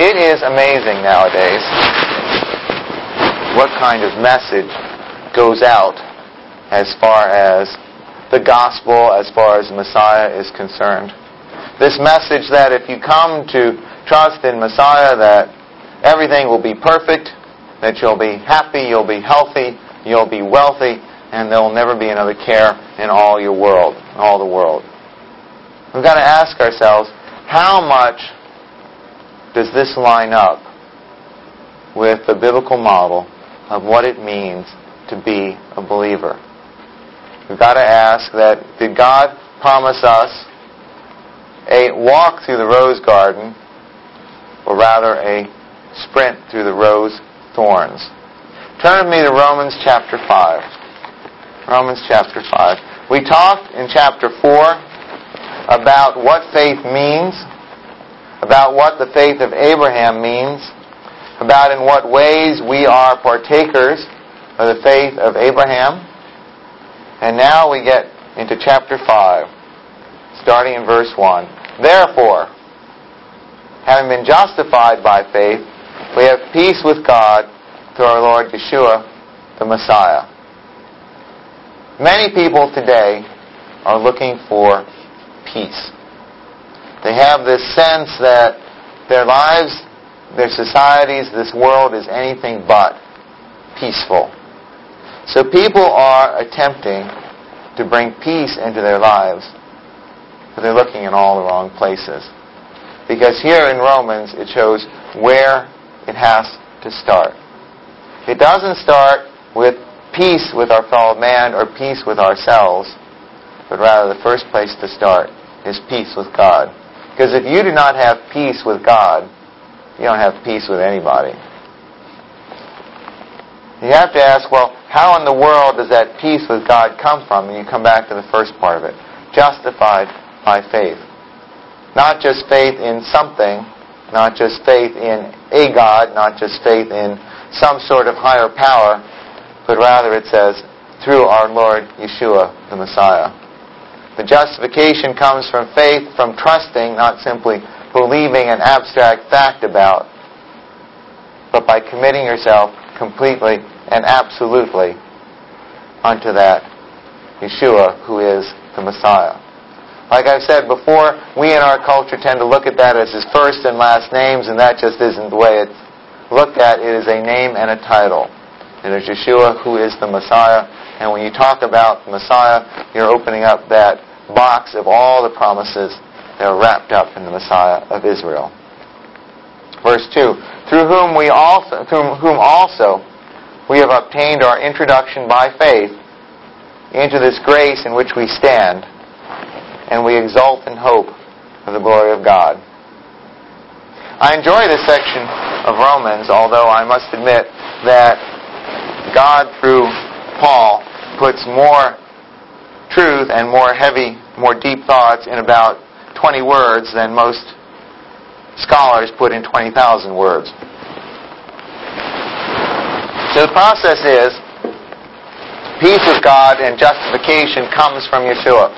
It is amazing nowadays what kind of message goes out as far as the gospel, as far as Messiah is concerned. This message that if you come to trust in Messiah, that everything will be perfect, that you'll be happy, you'll be healthy, you'll be wealthy, and there will never be another care in all the world. We've got to ask ourselves, how much does this line up with the biblical model of what it means to be a believer? We've got to ask that, did God promise us a walk through the rose garden, or rather a sprint through the rose thorns? Turn with me to Romans chapter 5. Romans chapter 5. We talked in chapter 4 about what faith means, about what the faith of Abraham means, about in what ways we are partakers of the faith of Abraham. And now we get into chapter 5, starting in verse 1. Therefore, having been justified by faith, we have peace with God through our Lord Yeshua, the Messiah. Many people today are looking for peace. They have this sense that their lives, their societies, this world is anything but peaceful. So people are attempting to bring peace into their lives, but they're looking in all the wrong places. Because here in Romans, it shows where it has to start. It doesn't start with peace with our fellow man or peace with ourselves, but rather the first place to start is peace with God. Because if you do not have peace with God, you don't have peace with anybody. You have to ask, well, how in the world does that peace with God come from? And you come back to the first part of it. Justified by faith. Not just faith in something, not just faith in a God, not just faith in some sort of higher power, but rather it says, through our Lord Yeshua, the Messiah. The justification comes from faith, from trusting, not simply believing an abstract fact about, but by committing yourself completely and absolutely unto that Yeshua who is the Messiah. Like I've said before, we in our culture tend to look at that as his first and last names, and that just isn't the way it's looked at. It is a name and a title. It is Yeshua who is the Messiah, and when you talk about the Messiah, you're opening up that box of all the promises that are wrapped up in the Messiah of Israel. Verse 2, through whom also we have obtained our introduction by faith into this grace in which we stand, and we exult in hope of the glory of God. I enjoy this section of Romans, although I must admit that God, through Paul, puts more truth and more heavy, more deep thoughts in about 20 words than most scholars put in 20,000 words. So the process is, peace with God and justification comes from Yeshua.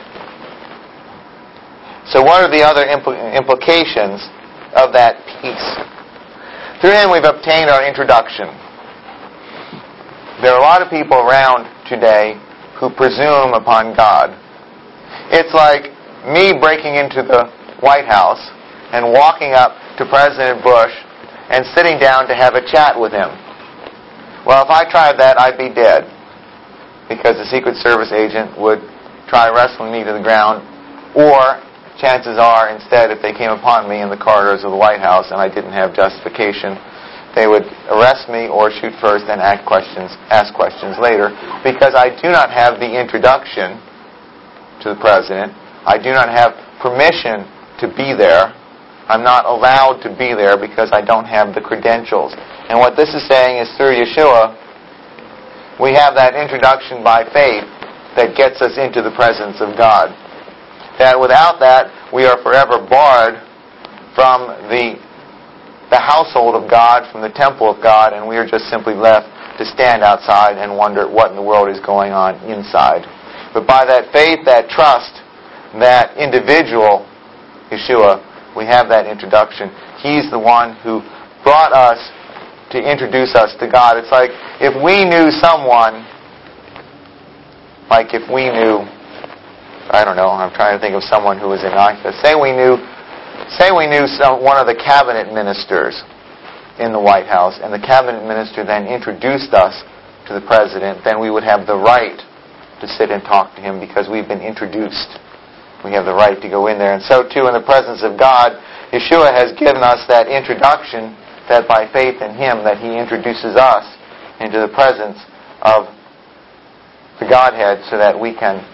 So what are the other implications of that peace? Through him we've obtained our introduction. There are a lot of people around today who presume upon God. It's like me breaking into the White House and walking up to President Bush and sitting down to have a chat with him. Well, if I tried that, I'd be dead, because the Secret Service agent would try wrestling me to the ground, or chances are, instead, if they came upon me in the corridors of the White House and I didn't have justification, they would arrest me or shoot first and ask questions later, because I do not have the introduction to the President. I do not have permission to be there. I'm not allowed to be there because I don't have the credentials. And what this is saying is, through Yeshua, we have that introduction by faith that gets us into the presence of God. That without that, we are forever barred from the household of God, from the temple of God, and we are just simply left to stand outside and wonder what in the world is going on inside. But by that faith, that trust, that individual, Yeshua, we have that introduction. He's the one who brought us to introduce us to God. It's like if we knew someone, like if we knew, I don't know, I'm trying to think of someone who was innocuous. Say we knew one of the cabinet ministers in the White House, and the cabinet minister then introduced us to the president, then we would have the right to sit and talk to him because we've been introduced. We have the right to go in there. And so too, in the presence of God, Yeshua has given us that introduction, that by faith in Him, that He introduces us into the presence of the Godhead so that we can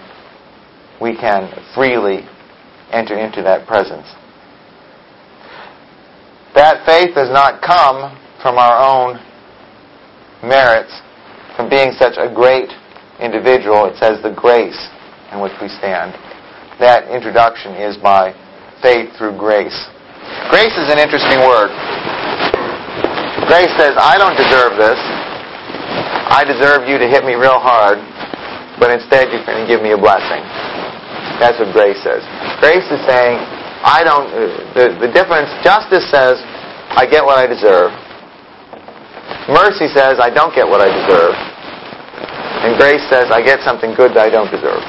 freely enter into that presence. That faith does not come from our own merits, from being such a great individual. It says the grace in which we stand. That introduction is by faith through grace. Grace is an interesting word. Grace says, I don't deserve this. I deserve you to hit me real hard, but instead you're going to give me a blessing. That's what grace says. Grace is saying, the difference, justice says, I get what I deserve. Mercy says, I don't get what I deserve. And grace says, I get something good that I don't deserve.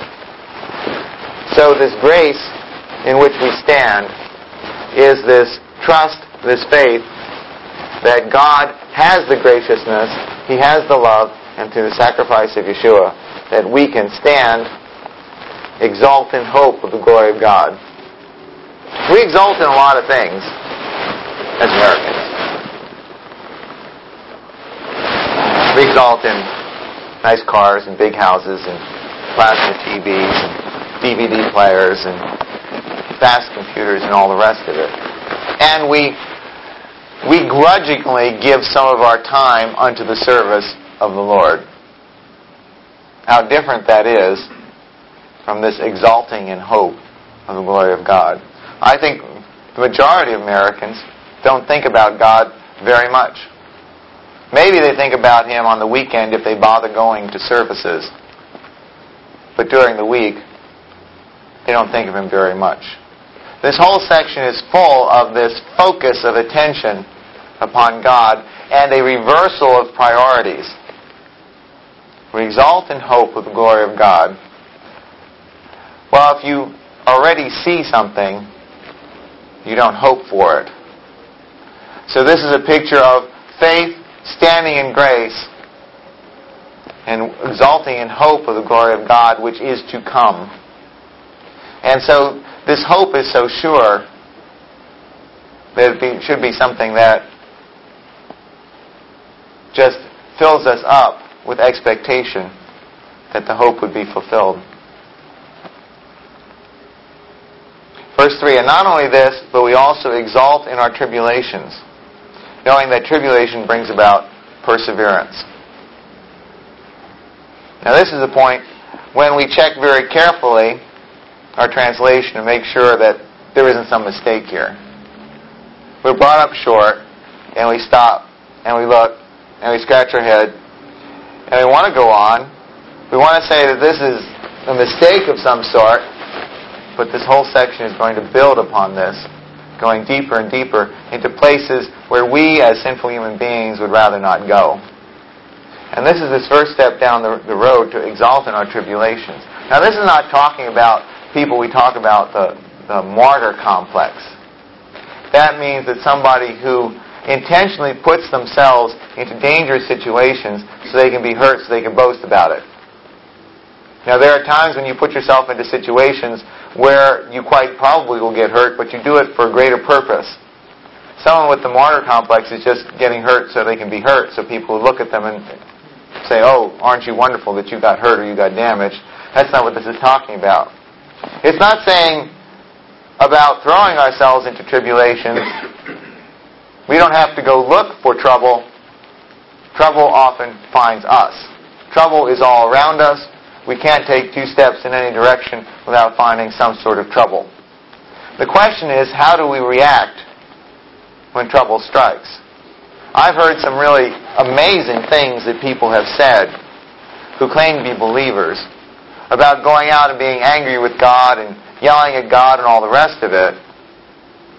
So this grace in which we stand is this trust, this faith, that God has the graciousness, He has the love, and through the sacrifice of Yeshua, that we can stand, exalt in hope of the glory of God. We exalt in a lot of things as Americans. We exalt in nice cars and big houses and plasma TVs and DVD players and fast computers and all the rest of it. And we grudgingly give some of our time unto the service of the Lord. How different that is from this exalting in hope of the glory of God. I think the majority of Americans don't think about God very much. Maybe they think about Him on the weekend if they bother going to services. But during the week, they don't think of Him very much. This whole section is full of this focus of attention upon God and a reversal of priorities. We exalt in hope of the glory of God. Well, if you already see something, you don't hope for it. So this is a picture of faith standing in grace and exalting in hope of the glory of God, which is to come. And so this hope is so sure that it should be something that just fills us up with expectation that the hope would be fulfilled. Verse 3, and not only this, but we also exalt in our tribulations, knowing that tribulation brings about perseverance. Now this is the point when we check very carefully our translation to make sure that there isn't some mistake here. We're brought up short, and we stop, and we look, and we scratch our head, and we want to go on. We want to say that this is a mistake of some sort, but this whole section is going to build upon this, going deeper and deeper into places where we as sinful human beings would rather not go. And this is this first step down the road to exalt in our tribulations. Now this is not talking about people we talk about the martyr complex. That means that somebody who intentionally puts themselves into dangerous situations so they can be hurt, so they can boast about it. Now there are times when you put yourself into situations where you quite probably will get hurt, but you do it for a greater purpose. Someone with the martyr complex is just getting hurt so they can be hurt, so people look at them and say, oh, aren't you wonderful that you got hurt or you got damaged? That's not what this is talking about. It's not saying about throwing ourselves into tribulations. We don't have to go look for trouble. Trouble often finds us. Trouble is all around us. We can't take two steps in any direction without finding some sort of trouble. The question is, how do we react when trouble strikes? I've heard some really amazing things that people have said who claim to be believers about going out and being angry with God and yelling at God and all the rest of it.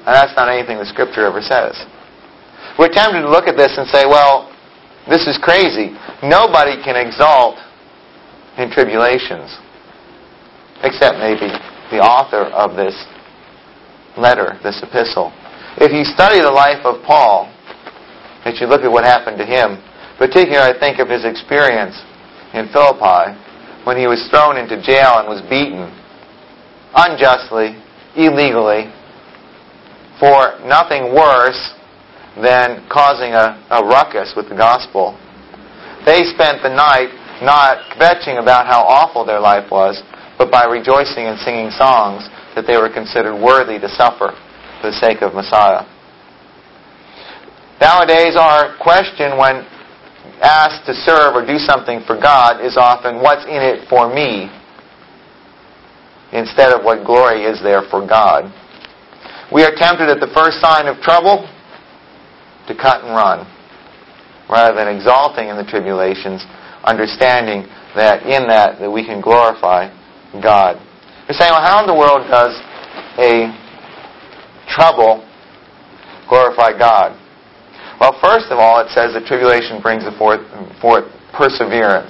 And that's not anything the Scripture ever says. We're tempted to look at this and say, well, this is crazy. Nobody can exalt in tribulations, except maybe the author of this letter, this epistle. If you study the life of Paul, if you look at what happened to him, particularly I think of his experience in Philippi, when he was thrown into jail and was beaten unjustly, illegally, for nothing worse than causing a ruckus with the gospel. They spent the night not kvetching about how awful their life was, but by rejoicing and singing songs that they were considered worthy to suffer for the sake of Messiah. Nowadays, our question when asked to serve or do something for God is often, what's in it for me? Instead of what glory is there for God. We are tempted at the first sign of trouble to cut and run, rather than exalting in the tribulations, understanding that in that we can glorify God. You're saying, well, how in the world does a trouble glorify God? Well, first of all, it says that tribulation brings forth perseverance.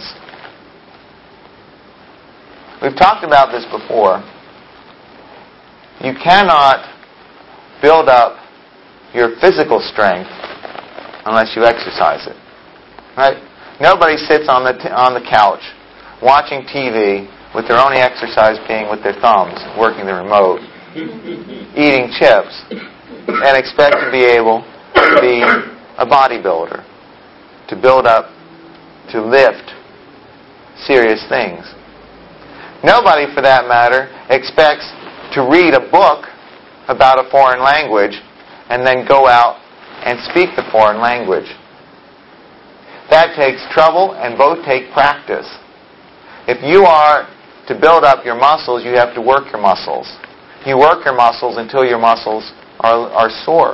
We've talked about this before. You cannot build up your physical strength unless you exercise it. Right? Nobody sits on the couch watching TV with their only exercise being with their thumbs, working the remote, eating chips, and expect to be able to be a bodybuilder, to build up, to lift serious things. Nobody, for that matter, expects to read a book about a foreign language and then go out and speak the foreign language. That takes trouble, and both take practice. If you are to build up your muscles, you have to work your muscles. You work your muscles until your muscles are sore.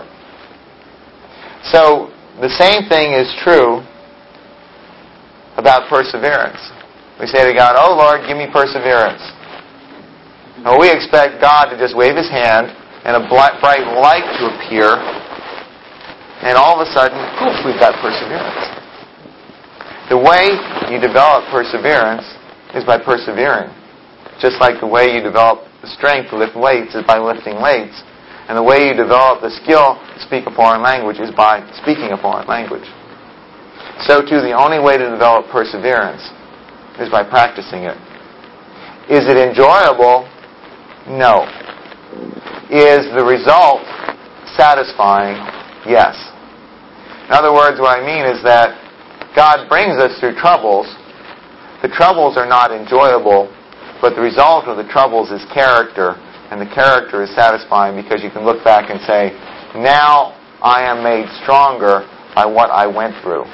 So, the same thing is true about perseverance. We say to God, oh Lord, give me perseverance. Well, we expect God to just wave His hand and a bright light to appear, and all of a sudden, poof, we've got perseverance. The way you develop perseverance is by persevering. Just like the way you develop the strength to lift weights is by lifting weights. And the way you develop the skill to speak a foreign language is by speaking a foreign language. So too, the only way to develop perseverance is by practicing it. Is it enjoyable? No. Is the result satisfying? Yes. In other words, what I mean is that God brings us through troubles. The troubles are not enjoyable, but the result of the troubles is character, and the character is satisfying because you can look back and say, now I am made stronger by what I went through.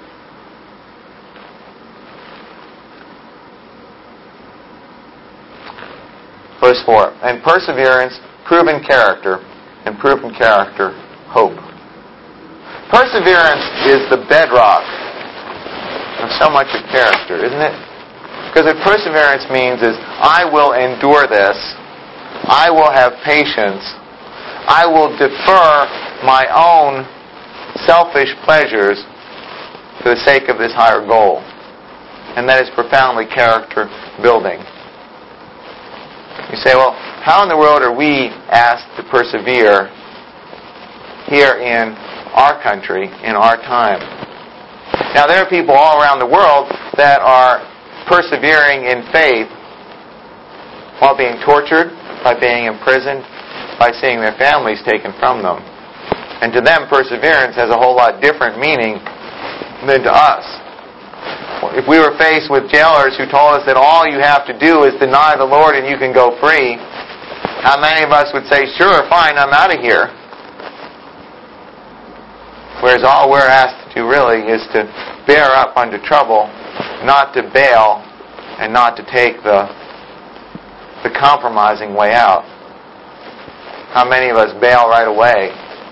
Verse 4, and perseverance, proven character, and proven character, hope. Perseverance is the bedrock of so much of character, isn't it? Because what perseverance means is, I will endure this, I will have patience, I will defer my own selfish pleasures for the sake of this higher goal. And that is profoundly character building. You say, well, how in the world are we asked to persevere here in our country, in our time? Now, there are people all around the world that are persevering in faith while being tortured, by being imprisoned, by seeing their families taken from them. And to them, perseverance has a whole lot different meaning than to us. If we were faced with jailers who told us that all you have to do is deny the Lord and you can go free, how many of us would say, sure, fine, I'm out of here? Whereas all we're asked to do really is to bear up under trouble, not to bail, and not to take the compromising way out. How many of us bail right away?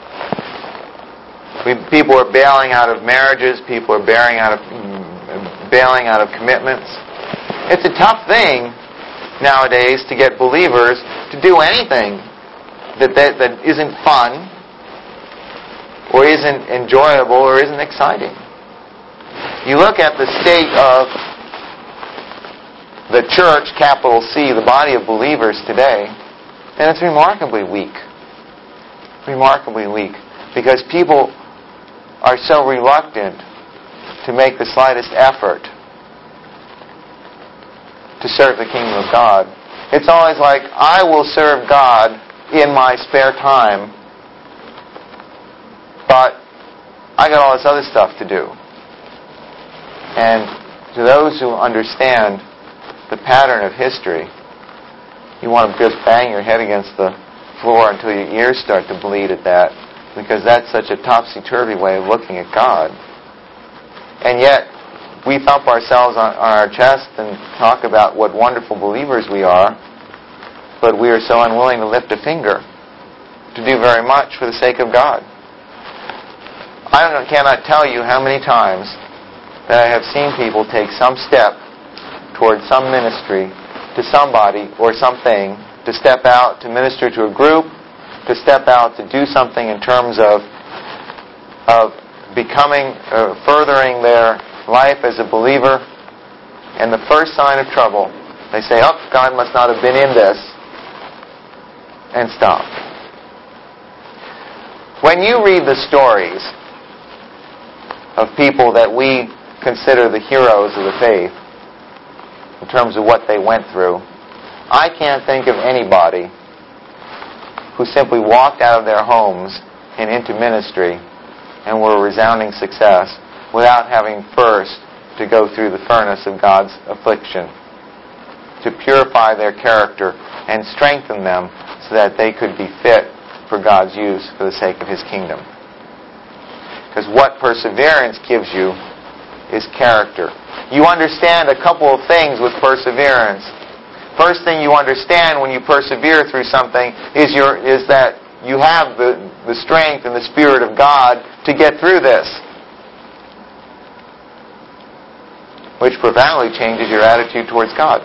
People are bailing out of marriages. People are bailing out of commitments. It's a tough thing nowadays to get believers to do anything that isn't fun, or isn't enjoyable, or isn't exciting. You look at the state of the church, capital C, the body of believers today, and it's remarkably weak. Remarkably weak. Because people are so reluctant to make the slightest effort to serve the kingdom of God. It's always like, I will serve God in my spare time, but I got all this other stuff to do. And to those who understand the pattern of history, you want to just bang your head against the floor until your ears start to bleed at that, because that's such a topsy-turvy way of looking at God. And yet, we thump ourselves on our chest and talk about what wonderful believers we are, but we are so unwilling to lift a finger to do very much for the sake of God. I cannot tell you how many times that I have seen people take some step towards some ministry to somebody or something, to step out to minister to a group, to step out to do something in terms of becoming, furthering their life as a believer, and the first sign of trouble, they say, oh, God must not have been in this, and stop. When you read the stories of people that we consider the heroes of the faith, in terms of what they went through, I can't think of anybody who simply walked out of their homes and into ministry and were a resounding success without having first to go through the furnace of God's affliction to purify their character and strengthen them so that they could be fit for God's use for the sake of His kingdom. Because what perseverance gives you is character. You understand a couple of things with perseverance. First thing you understand when you persevere through something is that you have the strength and the Spirit of God to get through this, which profoundly changes your attitude towards God.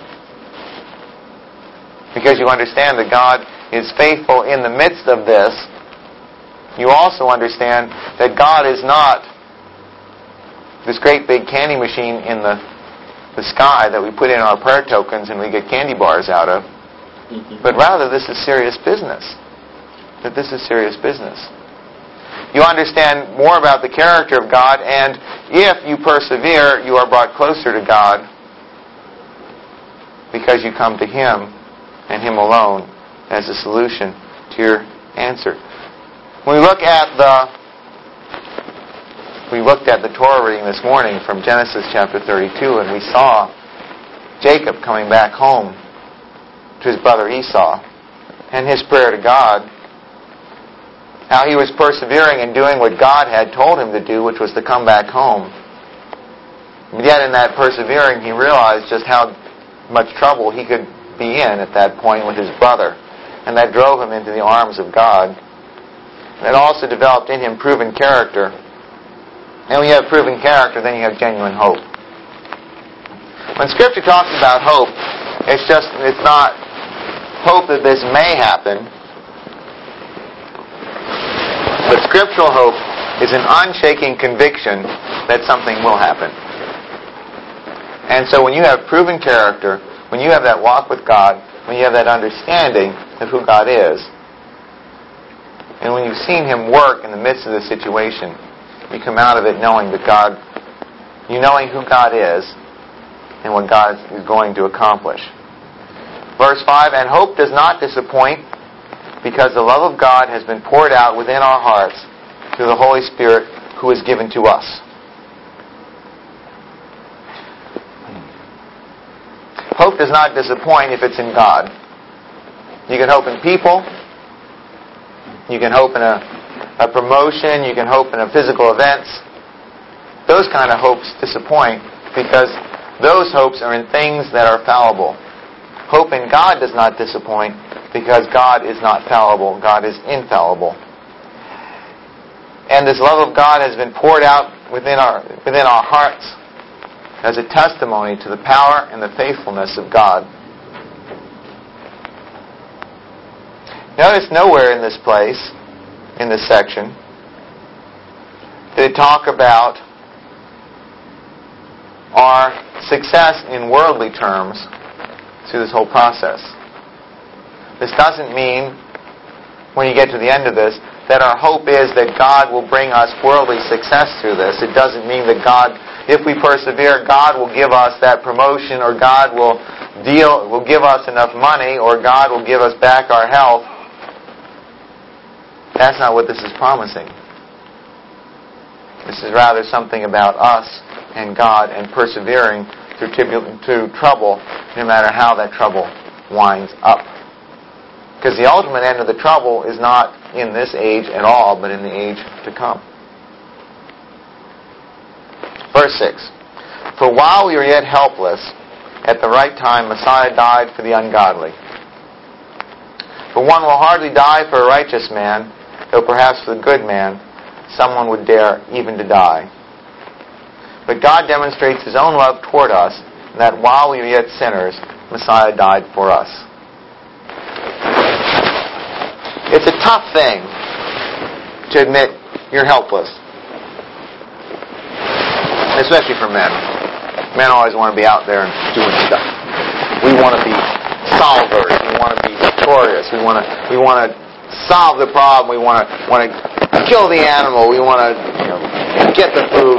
Because you understand that God is faithful in the midst of this, you also understand that God is not this great big candy machine in the sky that we put in our prayer tokens and we get candy bars out of. But rather, this is serious business. That this is serious business. You understand more about the character of God, and if you persevere, you are brought closer to God because you come to Him and Him alone as a solution to your answer. When we looked at the Torah reading this morning from Genesis chapter 32, and we saw Jacob coming back home to his brother Esau, and his prayer to God, how he was persevering and doing what God had told him to do, which was to come back home. And yet in that persevering, he realized just how much trouble he could be in at that point with his brother, and that drove him into the arms of God. And it also developed in him proven character. And when you have proven character, then you have genuine hope. When Scripture talks about hope, it's not hope that this may happen, but scriptural hope is an unshaking conviction that something will happen. And so when you have proven character, when you have that walk with God, when you have that understanding of who God is, and when you've seen Him work in the midst of the situation, you come out of it knowing that knowing who God is and what God is going to accomplish. Verse 5, and hope does not disappoint, because the love of God has been poured out within our hearts through the Holy Spirit who is given to us. Hope does not disappoint if it's in God. You can hope in people. You can hope in a promotion. You can hope in physical events. Those kind of hopes disappoint because those hopes are in things that are fallible. Hope in God does not disappoint because God is not fallible. God is infallible. And this love of God has been poured out within our hearts as a testimony to the power and the faithfulness of God. Notice nowhere in this place, in this section, did it talk about our success in worldly terms through this whole process. This doesn't mean, when you get to the end of this, that our hope is that God will bring us worldly success through this. It doesn't mean that God, if we persevere, God will give us that promotion, or God will give us enough money, or God will give us back our health. That's not what this is promising. This is rather something about us and God and persevering through trouble, no matter how that trouble winds up. Because the ultimate end of the trouble is not in this age at all, but in the age to come. Verse 6. For while we were yet helpless, at the right time Messiah died for the ungodly. For one will hardly die for a righteous man, though perhaps for the good man someone would dare even to die. But God demonstrates His own love toward us, in that while we were yet sinners, Messiah died for us. It's a tough thing to admit you're helpless. Especially for men. Men always want to be out there and doing stuff. We want to be solvers. We want to be victorious. We want to solve the problem. We want to kill the animal. We want to get the food.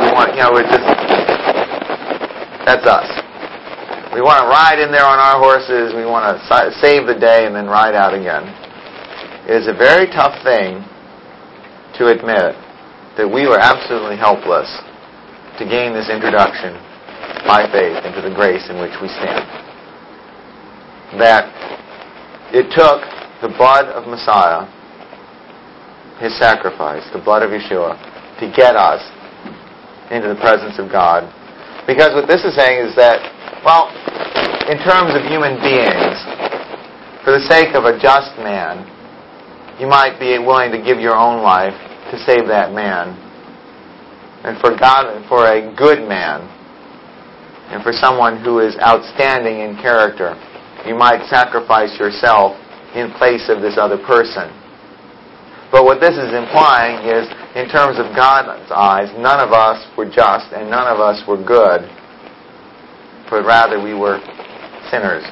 That's us. We want to ride in there on our horses. We want to save the day and then ride out again. It is a very tough thing to admit that we were absolutely helpless to gain this introduction by faith into the grace in which we stand. That it took the blood of Messiah, His sacrifice, the blood of Yeshua, to get us into the presence of God. Because what this is saying is that, well, in terms of human beings, for the sake of a just man, you might be willing to give your own life to save that man. And for God, for a good man, and for someone who is outstanding in character, you might sacrifice yourself in place of this other person. But what this is implying is, in terms of God's eyes, none of us were just and none of us were good, but rather we were sinners.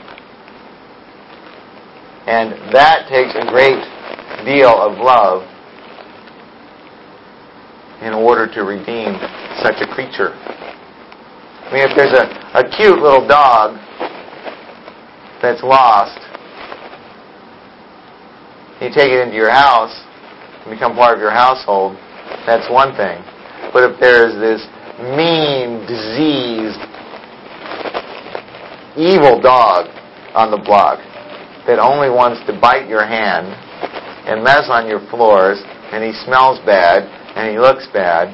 And that takes a great deal of love in order to redeem such a creature. I mean, if there's a cute little dog that's lost, you take it into your house and become part of your household, that's one thing. But if there's this mean, diseased, evil dog on the block that only wants to bite your hand and mess on your floors, and he smells bad, and he looks bad,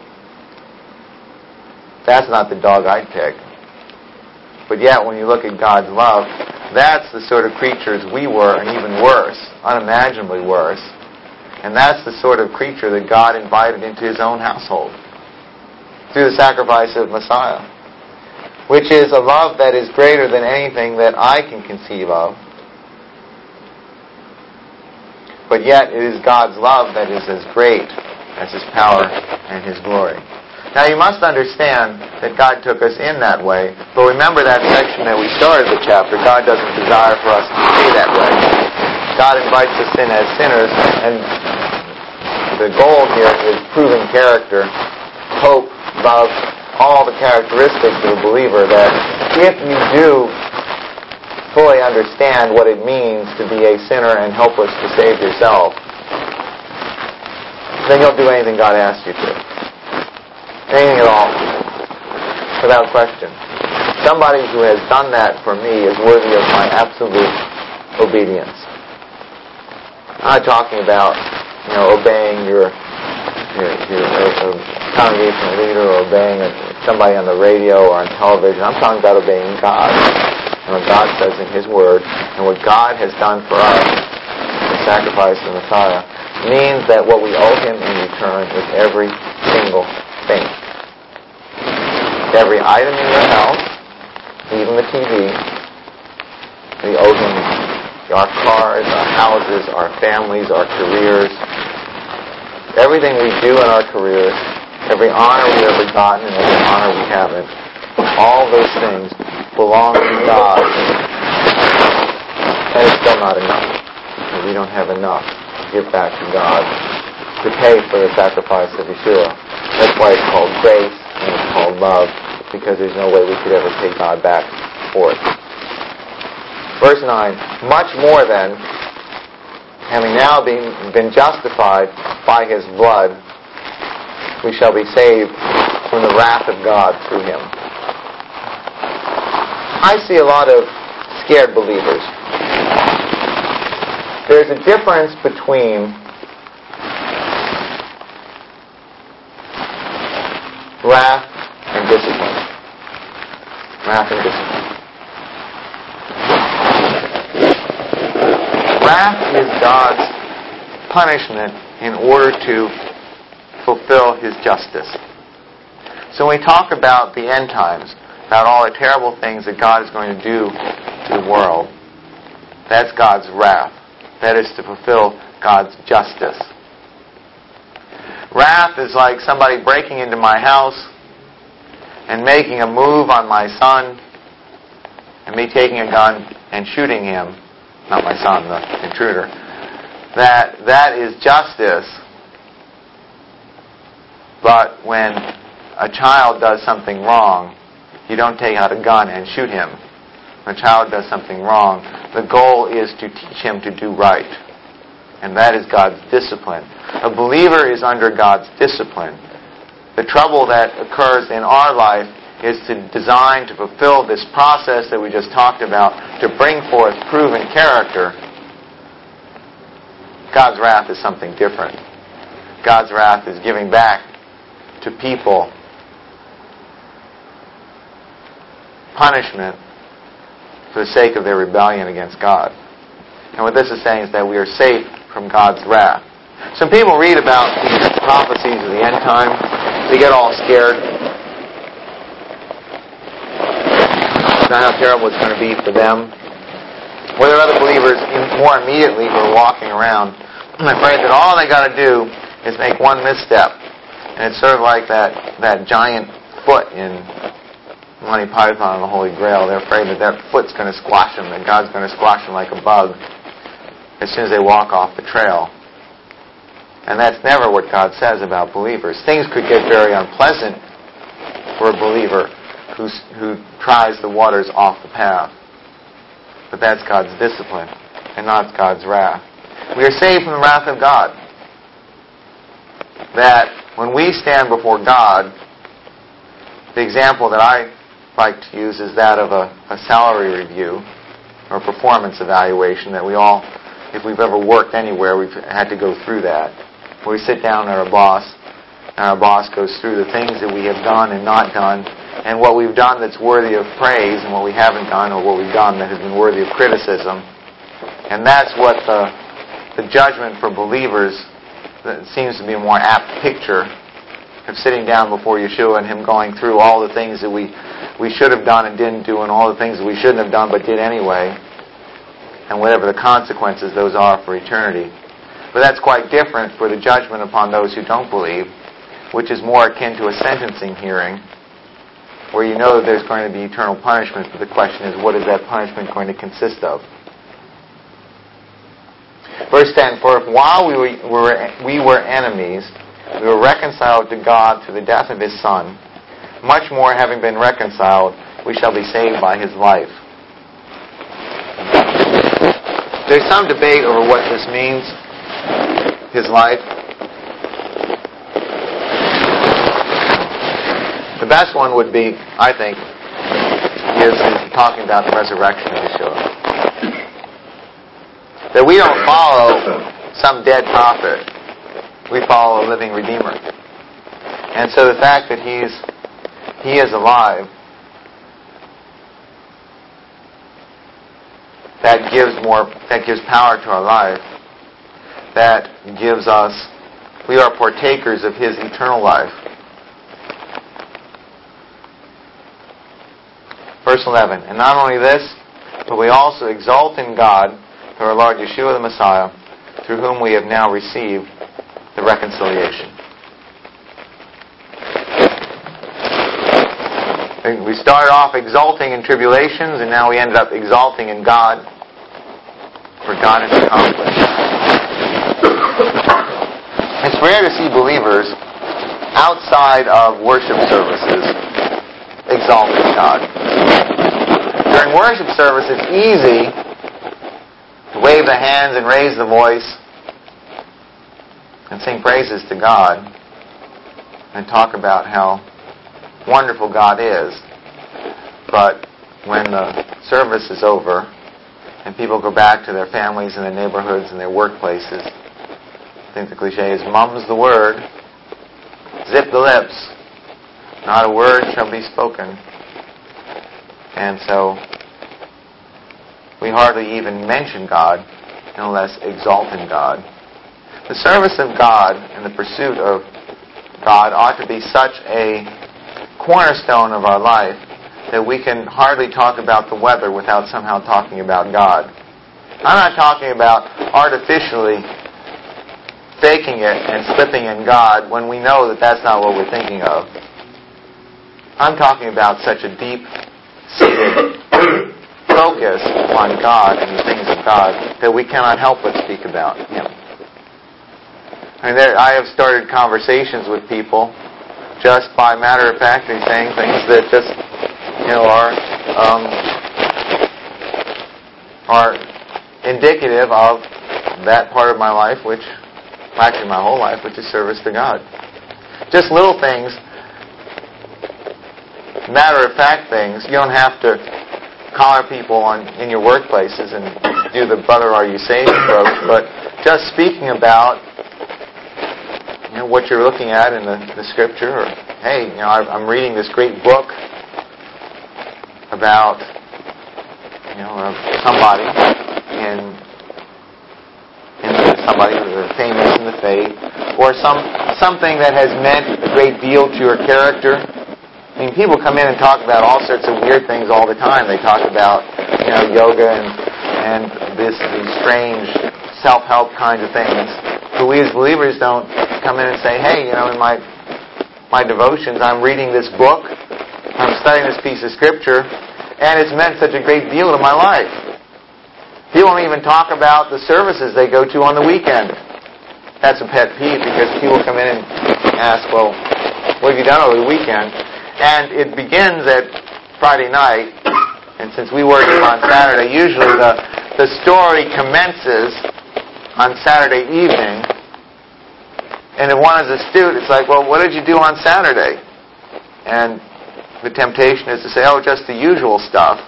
that's not the dog I'd pick. But yet, when you look at God's love, that's the sort of creatures we were, and even worse, unimaginably worse. And that's the sort of creature that God invited into His own household through the sacrifice of Messiah, which is a love that is greater than anything that I can conceive of. But yet, it is God's love that is as great as His power and His glory. Now, you must understand that God took us in that way, but remember that section that we started the chapter. God doesn't desire for us to stay that way. God invites us in as sinners, and the goal here is proving character, hope, love, all the characteristics of a believer, that if you do fully understand what it means to be a sinner and helpless to save yourself, then you'll do anything God asks you to. Anything at all. Without question. Somebody who has done that for me is worthy of my absolute obedience. I'm not talking about, obeying your congregational leader or obeying somebody on the radio or on television. I'm talking about obeying God. And what God says in His Word, and what God has done for us, the sacrifice of the Messiah, means that what we owe Him in return is every single thing. Every item in your house, even the TV, we owe Him our cars, our houses, our families, our careers, everything we do in our careers, every honor we've ever gotten and every honor we haven't, all those things belong to God. And it's still not enough. And we don't have enough to give back to God to pay for the sacrifice of Yeshua. That's why it's called grace and it's called love, because there's no way we could ever pay God back for it. Verse 9, much more then, having now been justified by His blood, we shall be saved from the wrath of God through Him. I see a lot of scared believers. There's a difference between wrath and discipline. Wrath and discipline. Wrath is God's punishment in order to fulfill His justice. So when we talk about the end times, about all the terrible things that God is going to do to the world, that's God's wrath. That is to fulfill God's justice. Wrath is like somebody breaking into my house and making a move on my son and me taking a gun and shooting him. Not my son, the intruder. That is justice. But when a child does something wrong, you don't take out a gun and shoot him. When a child does something wrong, the goal is to teach him to do right. And that is God's discipline. A believer is under God's discipline. The trouble that occurs in our life is designed to fulfill this process that we just talked about, to bring forth proven character. God's wrath is something different. God's wrath is giving back to people punishment for the sake of their rebellion against God. And what this is saying is that we are safe from God's wrath. Some people read about these prophecies of the end time. They get all scared about how terrible it's going to be for them. Or there are other believers more immediately who are walking around and afraid that all they got to do is make one misstep. And it's sort of like that giant foot in Monty Python and the Holy Grail. They're afraid that foot's going to squash them, that God's going to squash them like a bug as soon as they walk off the trail. And that's never what God says about believers. Things could get very unpleasant for a believer who tries the waters off the path. But that's God's discipline and not God's wrath. We are saved from the wrath of God. That when we stand before God, the example that I like to use is that of a salary review or performance evaluation that we all, if we've ever worked anywhere, we've had to go through that. Where we sit down at our boss, and our boss goes through the things that we have done and not done, and what we've done that's worthy of praise, and what we haven't done, or what we've done that has been worthy of criticism. And that's what the judgment for believers that seems to be a more apt picture of sitting down before Yeshua and Him going through all the things that we should have done and didn't do, and all the things that we shouldn't have done but did anyway, and whatever the consequences those are for eternity. But that's quite different for the judgment upon those who don't believe, which is more akin to a sentencing hearing, where you know that there's going to be eternal punishment, but the question is, what is that punishment going to consist of? Verse 10, for if while we were enemies, we were reconciled to God through the death of His Son, much more having been reconciled, we shall be saved by His life. There's some debate over what this means, His life. The best one would be, I think, is talking about the resurrection of Yeshua. That we don't follow some dead prophet. We follow a living Redeemer. And so the fact that He is alive, that gives power to our life. That gives us, we are partakers of His eternal life. Verse 11, and not only this, but we also exult in God through our Lord Yeshua the Messiah, through whom we have now received the reconciliation. We started off exulting in tribulations, and now we ended up exalting in God, for God has accomplished. It's rare to see believers outside of worship services exalting God. During worship service, it's easy to wave the hands and raise the voice and sing praises to God and talk about how wonderful God is. But when the service is over and people go back to their families and their neighborhoods and their workplaces, I think the cliche is, mum's the word, zip the lips, not a word shall be spoken. And so we hardly even mention God, no less exalt in God. The service of God and the pursuit of God ought to be such a cornerstone of our life that we can hardly talk about the weather without somehow talking about God. I'm not talking about artificially faking it and slipping in God when we know that that's not what we're thinking of. I'm talking about such a deep-seated focus on God and the things of God that we cannot help but speak about Him. I have started conversations with people just by matter of factly saying things that just, are indicative of that part of my life, which, actually my whole life, which is service to God. Just little things, matter of fact things. You don't have to collar people in your workplaces and do the "brother, are you saved" approach, but just speaking about what you're looking at in the Scripture, or hey, I'm reading this great book about somebody somebody famous in the faith, or something that has meant a great deal to your character. I mean, people come in and talk about all sorts of weird things all the time. They talk about yoga and these strange self-help kinds of things. But we as believers don't come in and say, hey, in my devotions, I'm reading this book, I'm studying this piece of Scripture, and it's meant such a great deal to my life. People don't even talk about the services they go to on the weekend. That's a pet peeve, because people come in and ask, well, what have you done over the weekend? And it begins at Friday night, and since we work on Saturday, usually the story commences on Saturday evening. And if one is astute, it's like, well, what did you do on Saturday? And the temptation is to say, oh, just the usual stuff.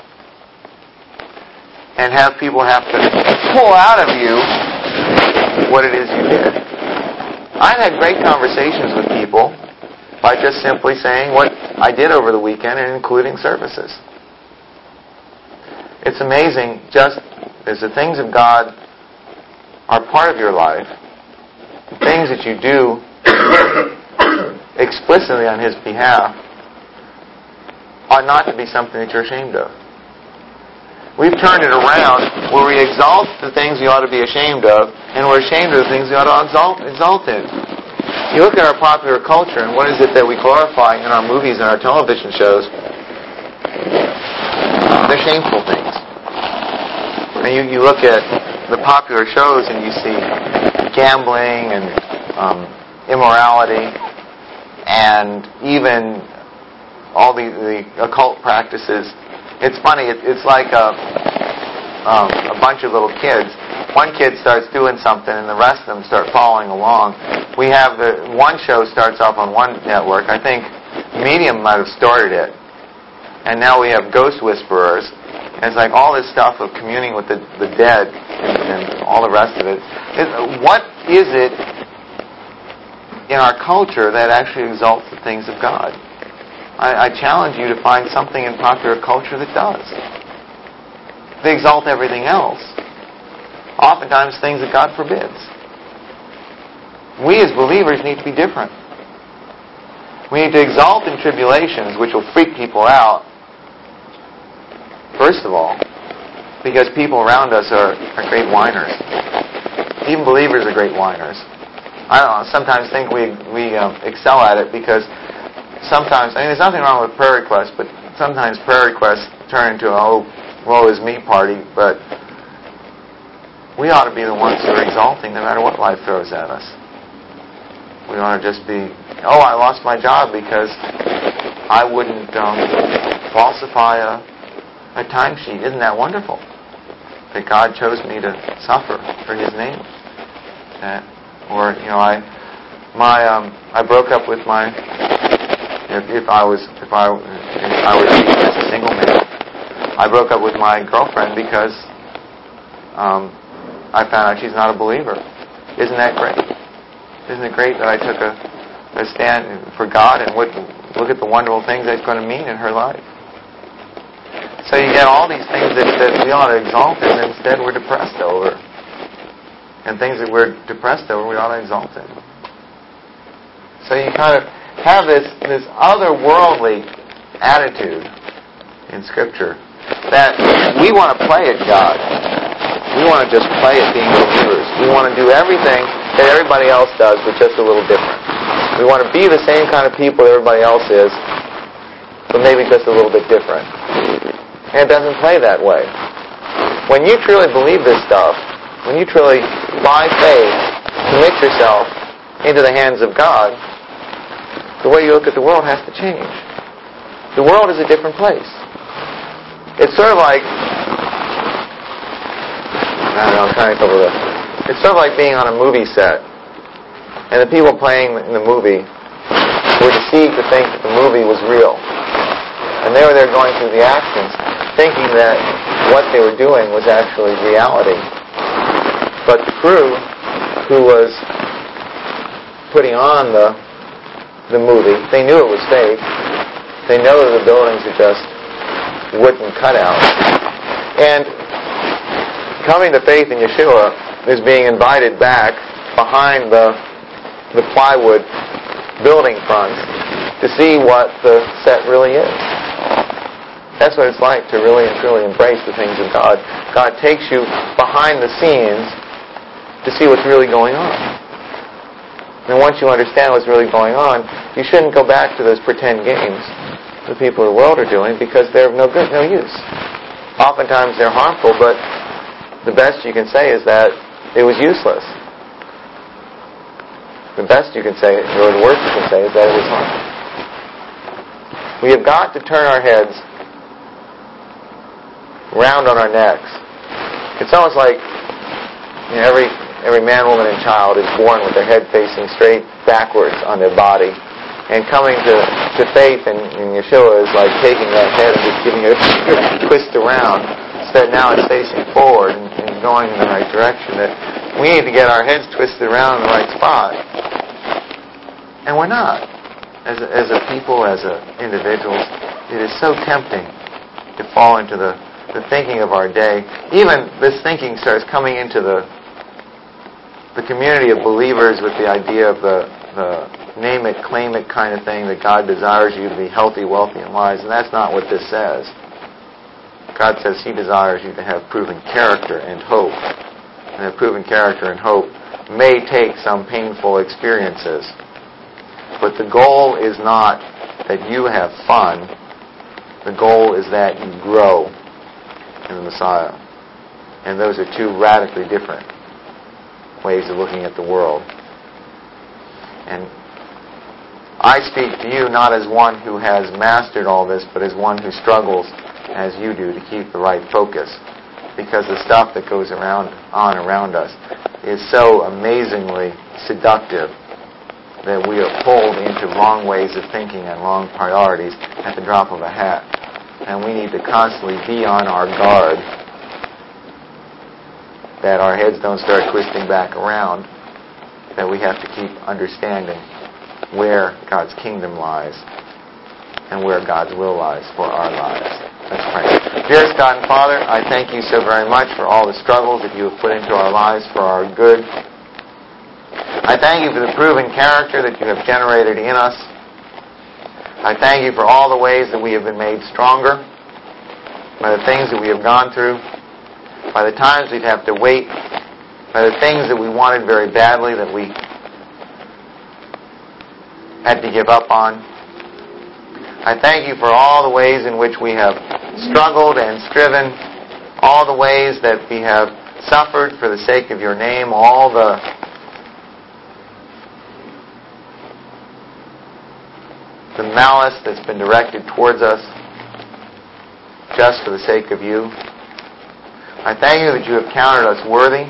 And have people have to pull out of you what it is you did. I've had great conversations with people by just simply saying what I did over the weekend and including services. It's amazing, just as the things of God are part of your life, the things that you do explicitly on His behalf ought not to be something that you're ashamed of. We've turned it around where we exalt the things we ought to be ashamed of, and we're ashamed of the things we ought to exalt in. You look at our popular culture, and what is it that we glorify in our movies and our television shows? They're shameful things. And you look at the popular shows and you see gambling and immorality and even all the occult practices. It's funny. It's like a bunch of little kids. One kid starts doing something, and the rest of them start following along. We have one show starts off on one network. I think Medium might have started it, and now we have Ghost Whisperers. And it's like all this stuff of communing with the dead and all the rest of it. What is it in our culture that actually exalts the things of God? I challenge you to find something in popular culture that does. They exalt everything else. Oftentimes things that God forbids. We as believers need to be different. We need to exalt in tribulations, which will freak people out, first of all, Because people around us are great whiners. Even believers are great whiners. I don't know, sometimes think we excel at it because sometimes, I mean, there's nothing wrong with prayer requests, but sometimes prayer requests turn into a woe is me party, but we ought to be the ones who are exalting no matter what life throws at us. We ought to just be, I lost my job because I wouldn't falsify a timesheet. Isn't that wonderful? That God chose me to suffer for His name. I broke up with my. If I was speaking as a single man, I broke up with my girlfriend because I found out she's not a believer. Isn't that great? Isn't it great that I took a stand for God and look at the wonderful things that's going to mean in her life? So you get all these things that we ought to exalt, and instead we're depressed over. And things that we're depressed over, we ought to exalt in. So you kind of have this otherworldly attitude in Scripture that we want to play at God. We want to just play at being believers. We want to do everything that everybody else does, but just a little different. We want to be the same kind of people that everybody else is, but maybe just a little bit different. And it doesn't play that way. When you truly believe this stuff, when you truly, by faith, commit yourself into the hands of God, the way you look at the world has to change. The world is a different place. It's sort of like, it's sort of like being on a movie set, and the people playing in the movie were deceived to think that the movie was real. And they were there going through the actions, thinking that what they were doing was actually reality. But the crew who was putting on the movie, they knew it was fake. They know that the buildings are just wooden cutouts. And coming to faith in Yeshua is being invited back behind the plywood building fronts to see what the set really is. That's what it's like to really and truly embrace the things of God. God takes you behind the scenes to see what's really going on. And once you understand what's really going on, you shouldn't go back to those pretend games the people of the world are doing because they're no good, no use. Oftentimes they're harmful, but the best you can say is that it was useless. The best you can say, or the worst you can say, is that it was harmful. We have got to turn our heads round on our necks. It's almost like every man, woman, and child is born with their head facing straight backwards on their body. And coming to faith in Yeshua is like taking that head and just giving it a twist around so that now it's facing forward and going in the right direction. That we need to get our heads twisted around in the right spot. And we're not. As a people, as individuals, it is so tempting to fall into the thinking of our day. Even this thinking starts coming into the community of believers with the idea of the name it, claim it kind of thing, that God desires you to be healthy, wealthy, and wise. And that's not what this says. God says He desires you to have proven character and hope. And that proven character and hope may take some painful experiences. But the goal is not that you have fun. The goal is that you grow in the Messiah. And those are two radically different ways of looking at the world. And I speak to you not as one who has mastered all this, but as one who struggles as you do to keep the right focus. Because the stuff that goes around us is so amazingly seductive that we are pulled into wrong ways of thinking and wrong priorities at the drop of a hat. And we need to constantly be on our guard that our heads don't start twisting back around, that we have to keep understanding where God's kingdom lies and where God's will lies for our lives. Let's pray. Dearest God and Father, I thank you so very much for all the struggles that you have put into our lives for our good. I thank you for the proven character that you have generated in us. I thank you for all the ways that we have been made stronger by the things that we have gone through. by the times we'd have to wait, by the things that we wanted very badly that we had to give up on. I thank you for all the ways in which we have struggled and striven, all the ways that we have suffered for the sake of your name, all the malice that's been directed towards us just for the sake of you. I thank you that you have counted us worthy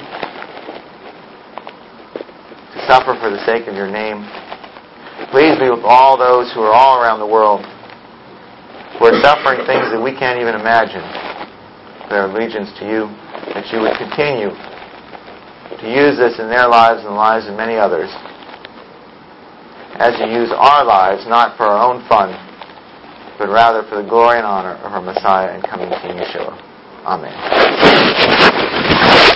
to suffer for the sake of your name. Please be with all those who are all around the world who are suffering things that we can't even imagine, their allegiance to you, that you would continue to use this in their lives and the lives of many others, as you use our lives not for our own fun, but rather for the glory and honor of our Messiah and coming King Yeshua. Amen.